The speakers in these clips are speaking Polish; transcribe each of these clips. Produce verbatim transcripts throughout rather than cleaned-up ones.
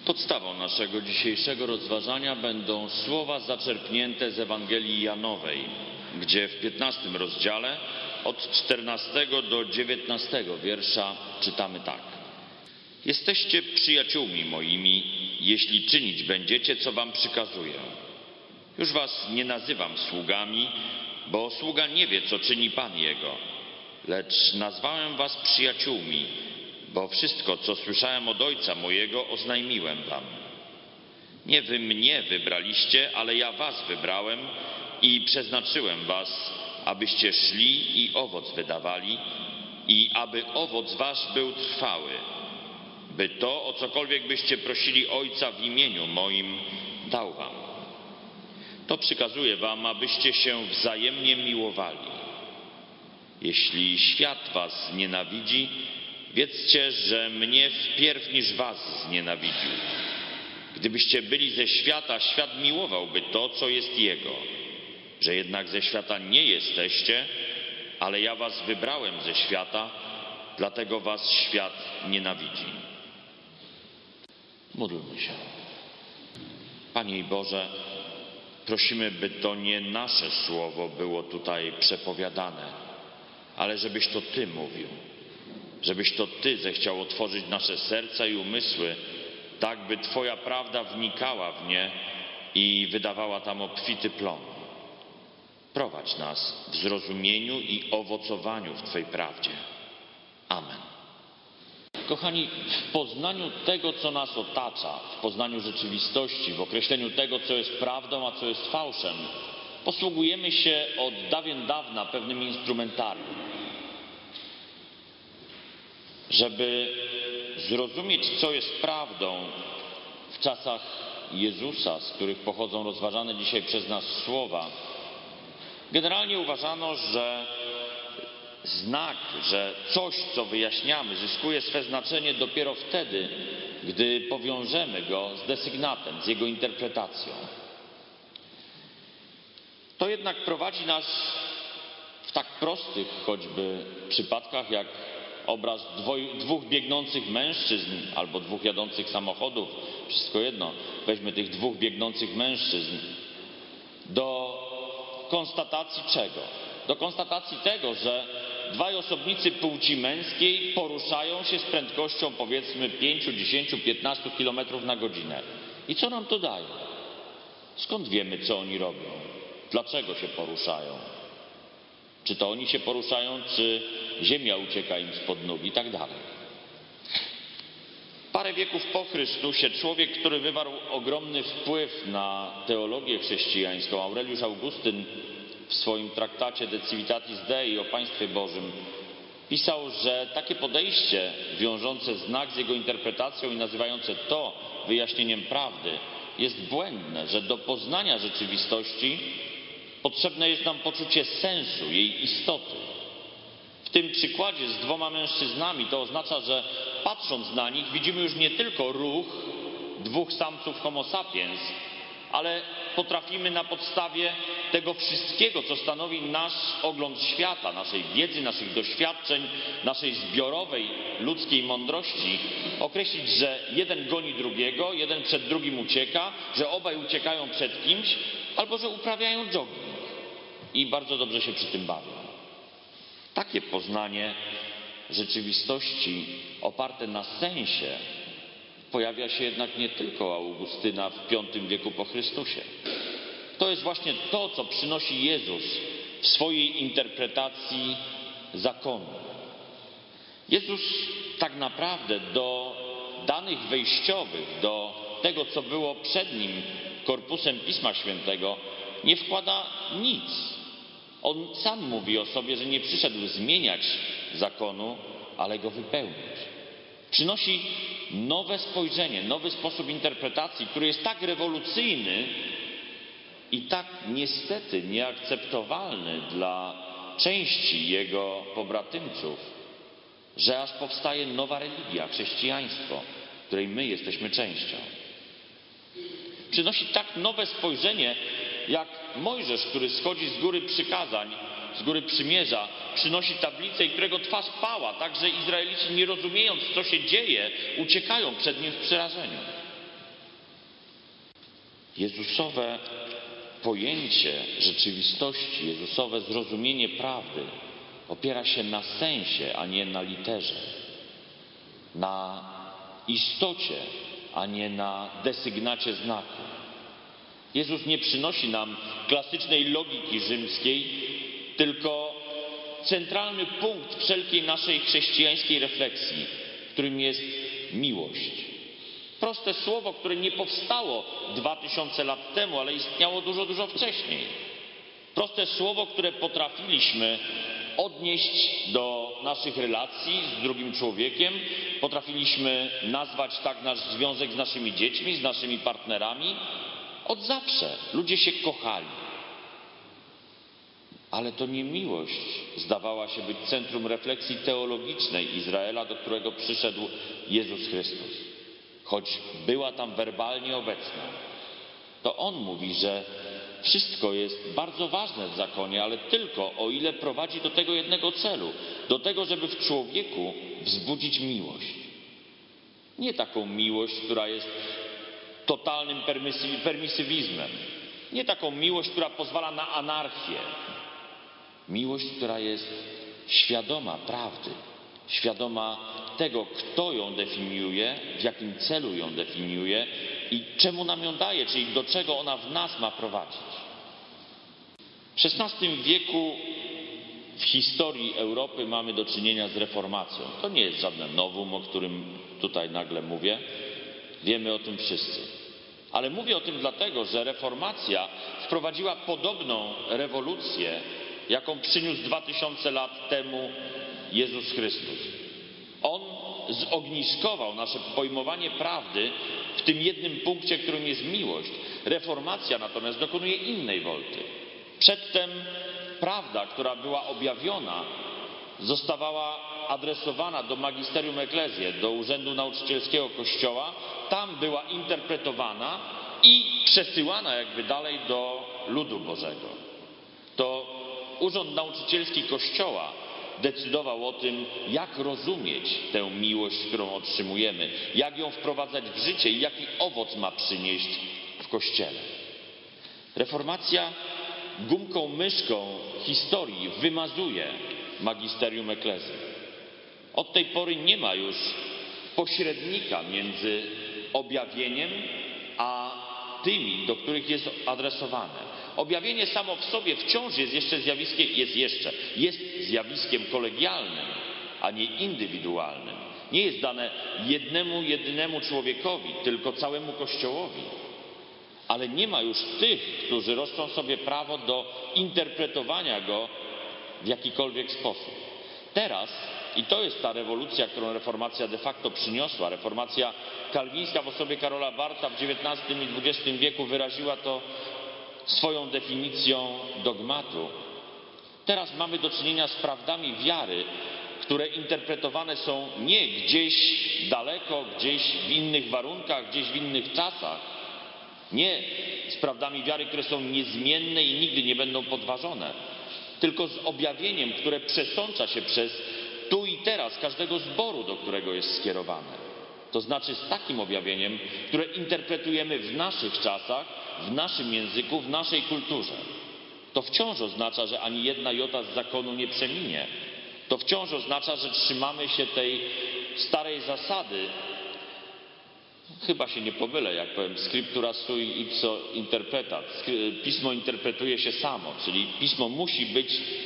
Podstawą naszego dzisiejszego rozważania będą słowa zaczerpnięte z Ewangelii Janowej, gdzie w piętnastym rozdziale od czternastego do dziewiętnastego wiersza czytamy tak. Jesteście przyjaciółmi moimi, jeśli czynić będziecie, co wam przykazuję. Już was nie nazywam sługami, bo sługa nie wie, co czyni Pan jego, lecz nazwałem was przyjaciółmi, bo wszystko, co słyszałem od Ojca mojego, oznajmiłem wam. Nie wy mnie wybraliście, ale ja was wybrałem i przeznaczyłem was, abyście szli i owoc wydawali i aby owoc wasz był trwały, by to, o cokolwiek byście prosili Ojca w imieniu moim, dał wam. To przykazuję wam, abyście się wzajemnie miłowali. Jeśli świat was nienawidzi, wiedzcie, że mnie wpierw niż was znienawidził. Gdybyście byli ze świata, świat miłowałby to, co jest jego. Że jednak ze świata nie jesteście, ale ja was wybrałem ze świata, dlatego was świat nienawidzi. Módlmy się. Panie Boże, prosimy, by to nie nasze słowo było tutaj przepowiadane, ale żebyś to Ty mówił. Żebyś to Ty zechciał otworzyć nasze serca i umysły, tak by Twoja prawda wnikała w nie i wydawała tam obfity plon. Prowadź nas w zrozumieniu i owocowaniu w Twojej prawdzie. Amen. Kochani, w poznaniu tego, co nas otacza, w poznaniu rzeczywistości, w określeniu tego, co jest prawdą, a co jest fałszem, posługujemy się od dawien dawna pewnym instrumentarium. Żeby zrozumieć, co jest prawdą w czasach Jezusa, z których pochodzą rozważane dzisiaj przez nas słowa, generalnie uważano, że znak, że coś, co wyjaśniamy, zyskuje swe znaczenie dopiero wtedy, gdy powiążemy go z desygnatem, z jego interpretacją. To jednak prowadzi nas w tak prostych choćby przypadkach, jak obraz dwoj, dwóch biegnących mężczyzn albo dwóch jadących samochodów, wszystko jedno, weźmy tych dwóch biegnących mężczyzn, do konstatacji czego? Do konstatacji tego, że dwaj osobnicy płci męskiej poruszają się z prędkością powiedzmy pięć, dziesięć, piętnaście kilometrów na godzinę. I co nam to daje? Skąd wiemy, co oni robią? Dlaczego się poruszają? Czy to oni się poruszają, czy ziemia ucieka im spod nóg i tak dalej. Parę wieków po Chrystusie człowiek, który wywarł ogromny wpływ na teologię chrześcijańską, Aureliusz Augustyn, w swoim traktacie De Civitatis Dei o Państwie Bożym pisał, że takie podejście wiążące znak z jego interpretacją i nazywające to wyjaśnieniem prawdy jest błędne, że do poznania rzeczywistości potrzebne jest nam poczucie sensu, jej istoty. W tym przykładzie z dwoma mężczyznami to oznacza, że patrząc na nich widzimy już nie tylko ruch dwóch samców homo sapiens, ale potrafimy na podstawie tego wszystkiego, co stanowi nasz ogląd świata, naszej wiedzy, naszych doświadczeń, naszej zbiorowej ludzkiej mądrości, określić, że jeden goni drugiego, jeden przed drugim ucieka, że obaj uciekają przed kimś, albo że uprawiają jogging i bardzo dobrze się przy tym bawią. Takie poznanie rzeczywistości oparte na sensie pojawia się jednak nie tylko u Augustyna w piątym wieku po Chrystusie. To jest właśnie to, co przynosi Jezus w swojej interpretacji zakonu. Jezus tak naprawdę do danych wejściowych, do tego, co było przed nim korpusem Pisma Świętego, nie wkłada nic. On sam mówi o sobie, że nie przyszedł zmieniać zakonu, ale go wypełnić. Przynosi nowe spojrzenie, nowy sposób interpretacji, który jest tak rewolucyjny i tak niestety nieakceptowalny dla części jego pobratymców, że aż powstaje nowa religia, chrześcijaństwo, której my jesteśmy częścią. Przynosi tak nowe spojrzenie, jak Mojżesz, który schodzi z góry przykazań, z góry przymierza, przynosi tablicę i którego twarz pała, tak że Izraelici, nie rozumiejąc, co się dzieje, uciekają przed nim w przerażeniu. Jezusowe pojęcie rzeczywistości, Jezusowe zrozumienie prawdy opiera się na sensie, a nie na literze, na istocie, a nie na desygnacie znaku. Jezus nie przynosi nam klasycznej logiki rzymskiej, tylko centralny punkt wszelkiej naszej chrześcijańskiej refleksji, którym jest miłość. Proste słowo, które nie powstało dwa tysiące lat temu, ale istniało dużo, dużo wcześniej. Proste słowo, które potrafiliśmy odnieść do naszych relacji z drugim człowiekiem, potrafiliśmy nazwać tak nasz związek z naszymi dziećmi, z naszymi partnerami. Od zawsze ludzie się kochali. Ale to nie miłość zdawała się być centrum refleksji teologicznej Izraela, do którego przyszedł Jezus Chrystus. Choć była tam werbalnie obecna, to On mówi, że wszystko jest bardzo ważne w zakonie, ale tylko o ile prowadzi do tego jednego celu, do tego, żeby w człowieku wzbudzić miłość. Nie taką miłość, która jest totalnym permisywizmem, nie taką miłość, która pozwala na anarchię. Miłość, która jest świadoma prawdy, świadoma tego, kto ją definiuje, w jakim celu ją definiuje i czemu nam ją daje, czyli do czego ona w nas ma prowadzić. W szesnastym wieku w historii Europy mamy do czynienia z reformacją. To nie jest żadne nowum, o którym tutaj nagle mówię. Wiemy o tym wszyscy. Ale mówię o tym dlatego, że reformacja wprowadziła podobną rewolucję, jaką przyniósł dwa tysiące lat temu Jezus Chrystus. On zogniskował nasze pojmowanie prawdy w tym jednym punkcie, którym jest miłość. Reformacja natomiast dokonuje innej wolty. Przedtem prawda, która była objawiona, zostawała adresowana do magisterium ecclesiae, do urzędu nauczycielskiego Kościoła. Tam była interpretowana i przesyłana jakby dalej do ludu Bożego. To urząd nauczycielski Kościoła decydował o tym, jak rozumieć tę miłość, którą otrzymujemy, jak ją wprowadzać w życie i jaki owoc ma przynieść w Kościele. Reformacja gumką myszką historii wymazuje magisterium ecclesiae. Od tej pory nie ma już pośrednika między objawieniem a tymi, do których jest adresowane. Objawienie samo w sobie wciąż jest jeszcze zjawiskiem, jest jeszcze, jest zjawiskiem kolegialnym, a nie indywidualnym. Nie jest dane jednemu, jedynemu człowiekowi, tylko całemu Kościołowi. Ale nie ma już tych, którzy roszczą sobie prawo do interpretowania go w jakikolwiek sposób. Teraz, i to jest ta rewolucja, którą reformacja de facto przyniosła, reformacja kalwińska w osobie Karola Bartha w dziewiętnastym i dwudziestym wieku wyraziła to swoją definicją dogmatu. Teraz mamy do czynienia z prawdami wiary, które interpretowane są nie gdzieś daleko, gdzieś w innych warunkach, gdzieś w innych czasach, nie z prawdami wiary, które są niezmienne i nigdy nie będą podważone, tylko z objawieniem, które przesącza się przez tu i teraz każdego zboru, do którego jest skierowane. To znaczy z takim objawieniem, które interpretujemy w naszych czasach, w naszym języku, w naszej kulturze. To wciąż oznacza, że ani jedna jota z zakonu nie przeminie. To wciąż oznacza, że trzymamy się tej starej zasady. Chyba się nie pomylę, jak powiem, scriptura sui ipso interpretat. Pismo interpretuje się samo, czyli pismo musi być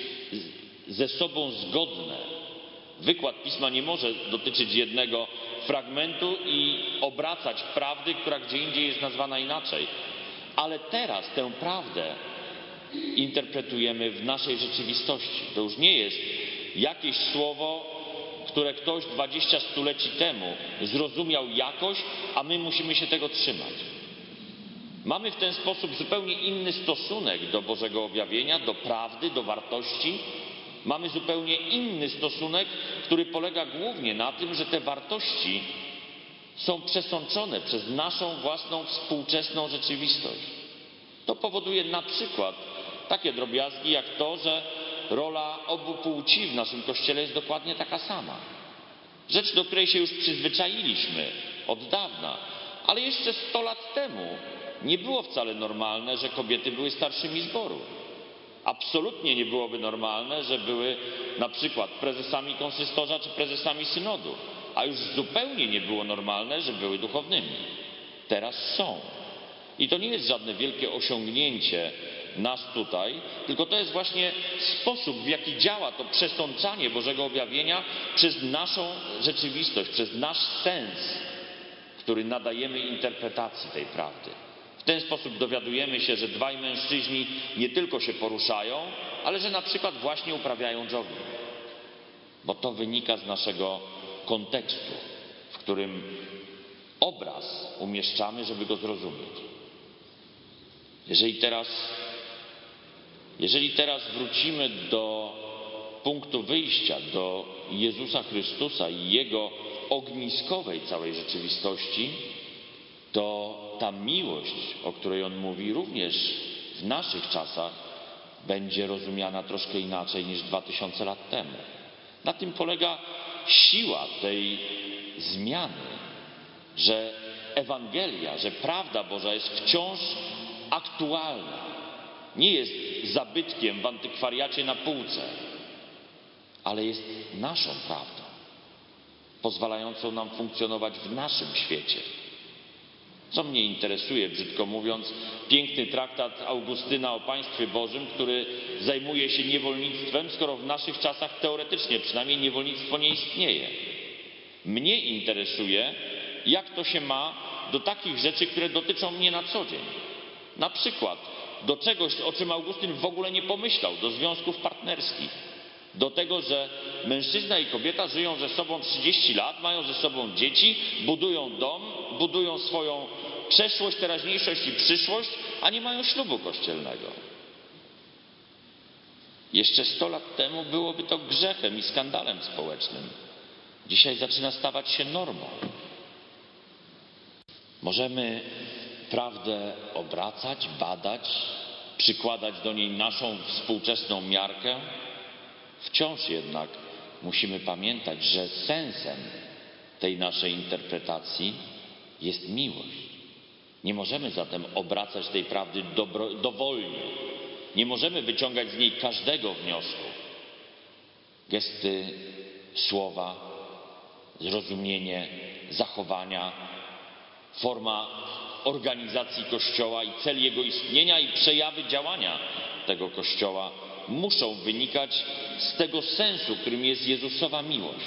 ze sobą zgodne. Wykład pisma nie może dotyczyć jednego fragmentu i obracać prawdy, która gdzie indziej jest nazwana inaczej. Ale teraz tę prawdę interpretujemy w naszej rzeczywistości. To już nie jest jakieś słowo, które ktoś dwadzieścia stuleci temu zrozumiał jakoś, a my musimy się tego trzymać. Mamy w ten sposób zupełnie inny stosunek do Bożego objawienia, do prawdy, do wartości. Mamy zupełnie inny stosunek, który polega głównie na tym, że te wartości są przesączone przez naszą własną współczesną rzeczywistość. To powoduje na przykład takie drobiazgi jak to, że rola obu płci w naszym Kościele jest dokładnie taka sama. Rzecz, do której się już przyzwyczailiśmy od dawna. Ale jeszcze sto lat temu nie było wcale normalne, że kobiety były starszymi zboru. Absolutnie nie byłoby normalne, że były na przykład prezesami konsystorza czy prezesami synodu, a już zupełnie nie było normalne, że były duchownymi. Teraz są. I to nie jest żadne wielkie osiągnięcie nas tutaj, tylko to jest właśnie sposób, w jaki działa to przesączanie Bożego objawienia przez naszą rzeczywistość, przez nasz sens, który nadajemy interpretacji tej prawdy. W ten sposób dowiadujemy się, że dwaj mężczyźni nie tylko się poruszają, ale że na przykład właśnie uprawiają jogging. Bo to wynika z naszego kontekstu, w którym obraz umieszczamy, żeby go zrozumieć. Jeżeli teraz, jeżeli teraz wrócimy do punktu wyjścia, do Jezusa Chrystusa i Jego ogniskowej całej rzeczywistości, to ta miłość, o której On mówi, również w naszych czasach będzie rozumiana troszkę inaczej niż dwa tysiące lat temu. Na tym polega siła tej zmiany, że Ewangelia, że prawda Boża jest wciąż aktualna. Nie jest zabytkiem w antykwariacie na półce, ale jest naszą prawdą, pozwalającą nam funkcjonować w naszym świecie. Co mnie interesuje, brzydko mówiąc, piękny traktat Augustyna o Państwie Bożym, który zajmuje się niewolnictwem, skoro w naszych czasach teoretycznie przynajmniej niewolnictwo nie istnieje. Mnie interesuje, jak to się ma do takich rzeczy, które dotyczą mnie na co dzień. Na przykład do czegoś, o czym Augustyn w ogóle nie pomyślał, do związków partnerskich. Do tego, że mężczyzna i kobieta żyją ze sobą trzydzieści lat, mają ze sobą dzieci, budują dom, budują swoją przeszłość, teraźniejszość i przyszłość, a nie mają ślubu kościelnego. Jeszcze sto lat temu byłoby to grzechem i skandalem społecznym. Dzisiaj zaczyna stawać się normą. Możemy prawdę obracać, badać, przykładać do niej naszą współczesną miarkę. Wciąż jednak musimy pamiętać, że sensem tej naszej interpretacji jest miłość. Nie możemy zatem obracać tej prawdy dobro, dowolnie. Nie możemy wyciągać z niej każdego wniosku. Gesty, słowa, zrozumienie, zachowania, forma organizacji Kościoła i cel jego istnienia i przejawy działania tego Kościoła muszą wynikać z tego sensu, którym jest Jezusowa miłość.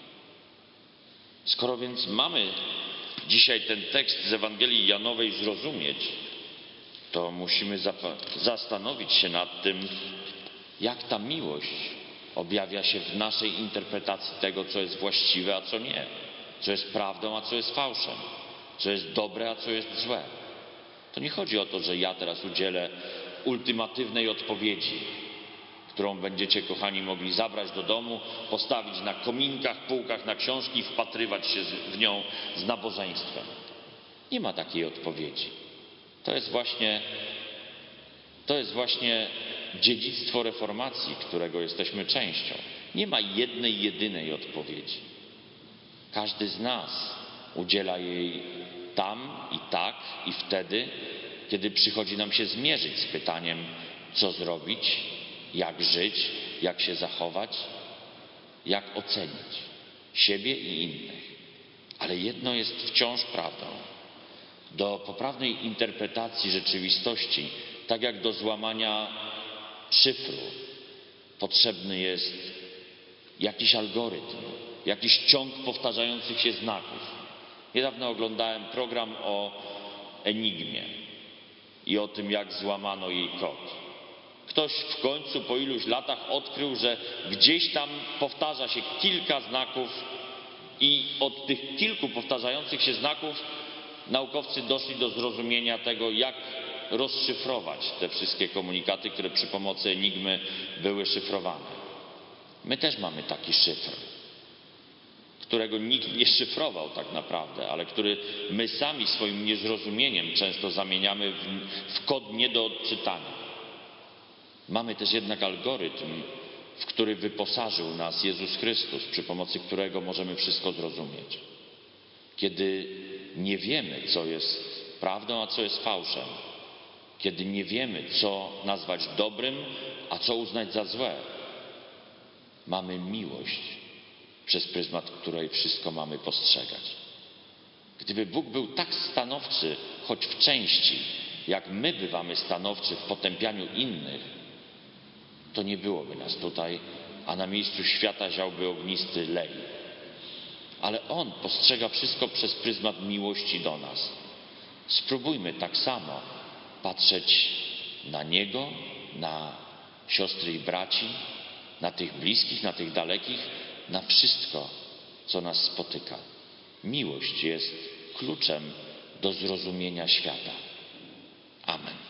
Skoro więc mamy dzisiaj ten tekst z Ewangelii Janowej zrozumieć, to musimy zastanowić się nad tym, jak ta miłość objawia się w naszej interpretacji tego, co jest właściwe, a co nie, co jest prawdą, a co jest fałszem, co jest dobre, a co jest złe. To nie chodzi o to, że ja teraz udzielę ultimatywnej odpowiedzi, którą będziecie, kochani, mogli zabrać do domu, postawić na kominkach, półkach, na książki i wpatrywać się w nią z nabożeństwem. Nie ma takiej odpowiedzi. To jest właśnie, to jest właśnie dziedzictwo reformacji, którego jesteśmy częścią. Nie ma jednej, jedynej odpowiedzi. Każdy z nas udziela jej tam i tak i wtedy, kiedy przychodzi nam się zmierzyć z pytaniem, co zrobić, jak żyć, jak się zachować, jak ocenić siebie i innych. Ale jedno jest wciąż prawdą. Do poprawnej interpretacji rzeczywistości, tak jak do złamania szyfru, potrzebny jest jakiś algorytm, jakiś ciąg powtarzających się znaków. Niedawno oglądałem program o Enigmie i o tym, jak złamano jej kod. Ktoś w końcu po iluś latach odkrył, że gdzieś tam powtarza się kilka znaków i od tych kilku powtarzających się znaków naukowcy doszli do zrozumienia tego, jak rozszyfrować te wszystkie komunikaty, które przy pomocy Enigmy były szyfrowane. My też mamy taki szyfr, którego nikt nie szyfrował tak naprawdę, ale który my sami swoim niezrozumieniem często zamieniamy w, w kod nie do odczytania. Mamy też jednak algorytm, w który wyposażył nas Jezus Chrystus, przy pomocy którego możemy wszystko zrozumieć. Kiedy nie wiemy, co jest prawdą, a co jest fałszem, kiedy nie wiemy, co nazwać dobrym, a co uznać za złe, mamy miłość, przez pryzmat której wszystko mamy postrzegać. Gdyby Bóg był tak stanowczy, choć w części, jak my bywamy stanowczy w potępianiu innych, to nie byłoby nas tutaj, a na miejscu świata ziałby ognisty lej. Ale On postrzega wszystko przez pryzmat miłości do nas. Spróbujmy tak samo patrzeć na Niego, na siostry i braci, na tych bliskich, na tych dalekich, na wszystko, co nas spotyka. Miłość jest kluczem do zrozumienia świata. Amen.